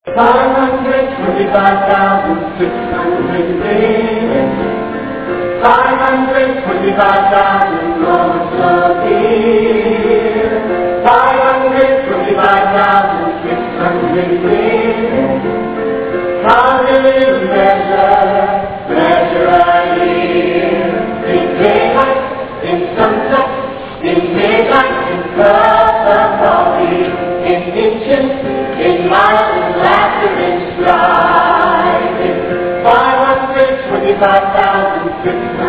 525,600 525,000 loaves of beer. 525,600 years. How do you measure a year? In daylight, in sunset, in midnight, in cups of coffee, in inches, in miles, in laughter, in striving. 525,600